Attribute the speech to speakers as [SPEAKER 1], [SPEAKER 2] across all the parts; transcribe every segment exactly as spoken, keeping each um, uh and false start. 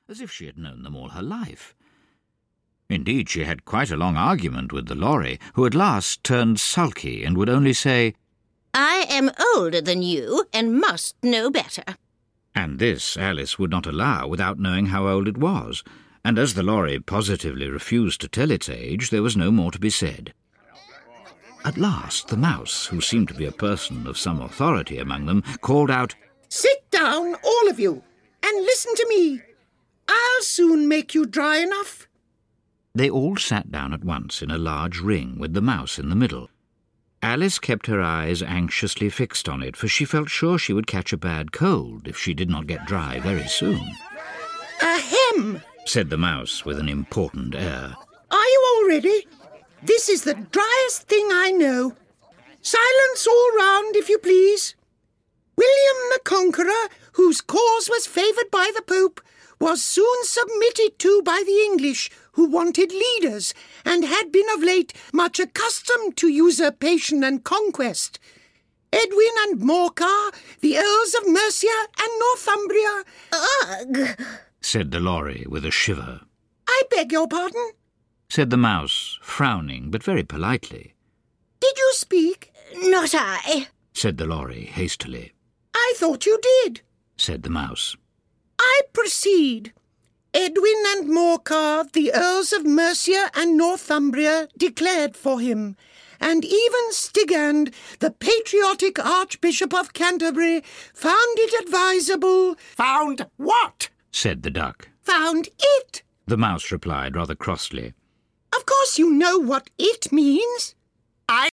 [SPEAKER 1] as if she had known them all her life. Indeed, she had quite a long argument with the lorry, who at last turned sulky and would only say,
[SPEAKER 2] "I am older than you and must know better."
[SPEAKER 1] And this Alice would not allow without knowing how old it was, and as the lorry positively refused to tell its age, there was no more to be said. At last the mouse, who seemed to be a person of some authority among them, called out,
[SPEAKER 3] "Sit down, all of you, and listen to me. I'll soon make you dry enough."
[SPEAKER 1] They all sat down at once in a large ring with the mouse in the middle. Alice kept her eyes anxiously fixed on it, for she felt sure she would catch a bad cold if she did not get dry very soon.
[SPEAKER 3] "Ahem,"
[SPEAKER 1] said the mouse with an important air.
[SPEAKER 3] "Are you all ready? This is the driest thing I know. Silence all round, if you please. William the Conqueror, whose cause was favoured by the Pope, was soon submitted to by the English, who wanted leaders, and had been of late much accustomed to usurpation and conquest. Edwin and Morcar, the Earls of Mercia and Northumbria—"
[SPEAKER 2] "Ugh!"
[SPEAKER 1] said the lorry with a shiver.
[SPEAKER 3] "I beg your pardon?"
[SPEAKER 1] said the mouse, frowning, but very politely.
[SPEAKER 3] "Did you speak?"
[SPEAKER 2] "Not I,"
[SPEAKER 1] said the lorry hastily.
[SPEAKER 3] "I thought you did,"
[SPEAKER 1] said the mouse.
[SPEAKER 3] "I proceed. Edwin and Morcar, the Earls of Mercia and Northumbria, declared for him, and even Stigand, the patriotic Archbishop of Canterbury, found it advisable—"
[SPEAKER 4] "Found what?"
[SPEAKER 1] said the duck.
[SPEAKER 3] "Found it,"
[SPEAKER 1] the mouse replied rather crossly.
[SPEAKER 3] "Of course you know what it means."
[SPEAKER 4] I...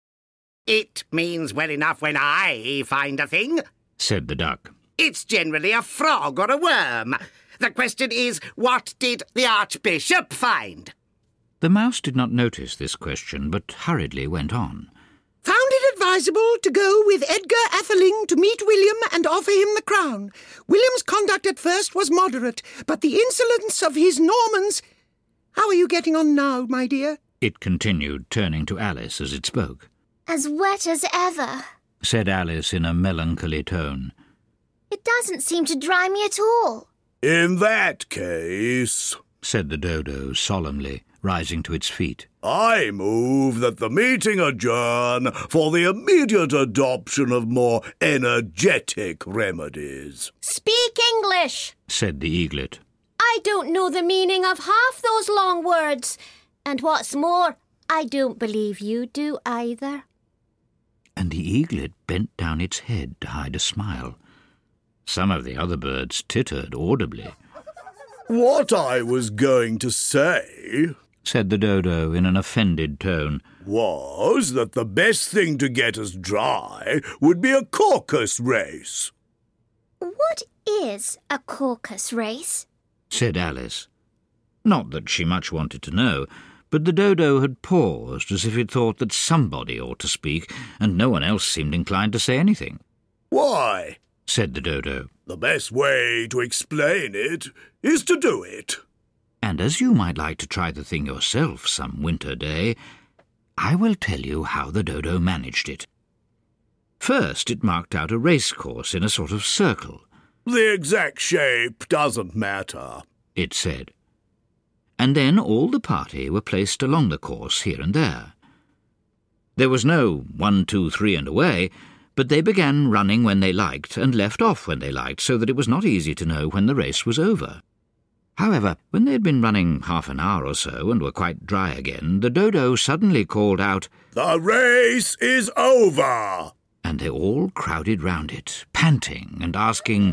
[SPEAKER 4] It means well enough when I find a thing,
[SPEAKER 1] said the duck.
[SPEAKER 4] It's generally a frog or a worm. The question is, what did the Archbishop find?
[SPEAKER 1] The mouse did not notice this question, but hurriedly went on.
[SPEAKER 3] "Found it advisable to go with Edgar Atheling to meet William and offer him the crown. William's conduct at first was moderate, but the insolence of his Normans— How are you getting on now, my dear?"
[SPEAKER 1] it continued, turning to Alice as it spoke.
[SPEAKER 5] "As wet as ever,"
[SPEAKER 1] said Alice in a melancholy tone.
[SPEAKER 5] "It doesn't seem to dry me at all."
[SPEAKER 6] "In that case,"
[SPEAKER 1] said the dodo solemnly, rising to its feet,
[SPEAKER 6] "I move that the meeting adjourn for the immediate adoption of more energetic remedies."
[SPEAKER 5] "Speak English,"
[SPEAKER 1] said the eaglet.
[SPEAKER 5] "I don't know the meaning of half those long words. And what's more, I don't believe you do either."
[SPEAKER 1] And the eaglet bent down its head to hide a smile. Some of the other birds tittered audibly.
[SPEAKER 6] "What I was going to say,"
[SPEAKER 1] said the dodo in an offended tone,
[SPEAKER 6] "was that the best thing to get us dry would be a caucus race."
[SPEAKER 5] "What is a caucus race?"
[SPEAKER 1] said Alice. Not that she much wanted to know, but the dodo had paused as if it thought that somebody ought to speak, and no one else seemed inclined to say anything.
[SPEAKER 6] "Why,"
[SPEAKER 1] said the dodo,
[SPEAKER 6] "the best way to explain it is to do it."
[SPEAKER 1] And as you might like to try the thing yourself some winter day, I will tell you how the dodo managed it. First it marked out a racecourse in a sort of circle.
[SPEAKER 6] "The exact shape doesn't matter,"
[SPEAKER 1] it said. And then all the party were placed along the course here and there. There was no one, two, three, and away, but they began running when they liked and left off when they liked, so that it was not easy to know when the race was over. However, when they had been running half an hour or so and were quite dry again, the dodo suddenly called out,
[SPEAKER 6] "The race is over!"
[SPEAKER 1] And they all crowded round it, panting and asking,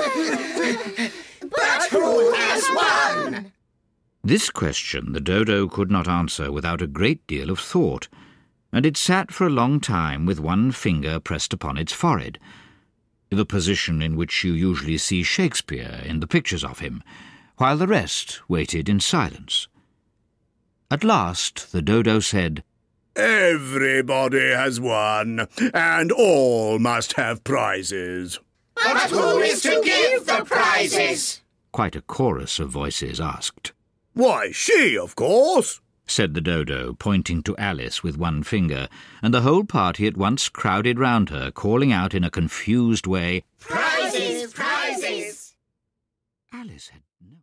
[SPEAKER 2] "But who has won?"
[SPEAKER 1] This question the dodo could not answer without a great deal of thought, and it sat for a long time with one finger pressed upon its forehead, the position in which you usually see Shakespeare in the pictures of him, while the rest waited in silence. At last the dodo said,
[SPEAKER 6] "Everybody has won, and all must have prizes."
[SPEAKER 2] "But who is to give the prizes?"
[SPEAKER 1] quite a chorus of voices asked.
[SPEAKER 6] "Why, she, of course,"
[SPEAKER 1] said the dodo, pointing to Alice with one finger, and the whole party at once crowded round her, calling out in a confused way,
[SPEAKER 2] "Prizes, prizes!"
[SPEAKER 1] Alice had